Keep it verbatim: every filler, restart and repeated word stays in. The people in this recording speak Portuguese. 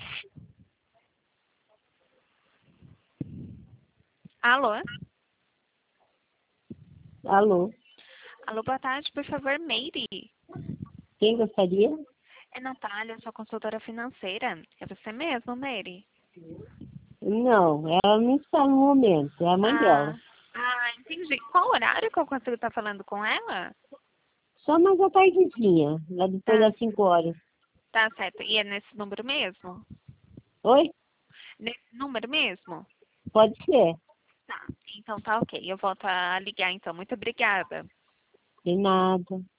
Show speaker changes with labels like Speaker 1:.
Speaker 1: Alô?
Speaker 2: Alô?
Speaker 1: Alô, boa tarde, por favor, Meire.
Speaker 2: Quem gostaria?
Speaker 1: É Natália, sua consultora financeira. É você mesmo, Meire?
Speaker 2: Não, ela não está no momento, é a mãe
Speaker 1: Ah,
Speaker 2: dela.
Speaker 1: ah, entendi. Qual horário que eu consigo estar falando com ela?
Speaker 2: Só mais à tardezinha, lá depois
Speaker 1: Tá,
Speaker 2: das cinco horas.
Speaker 1: tá certo. E é nesse número mesmo?
Speaker 2: Oi?
Speaker 1: Nesse número mesmo?
Speaker 2: Pode ser.
Speaker 1: Tá, então tá ok. Eu volto a ligar então. Muito obrigada.
Speaker 2: De nada.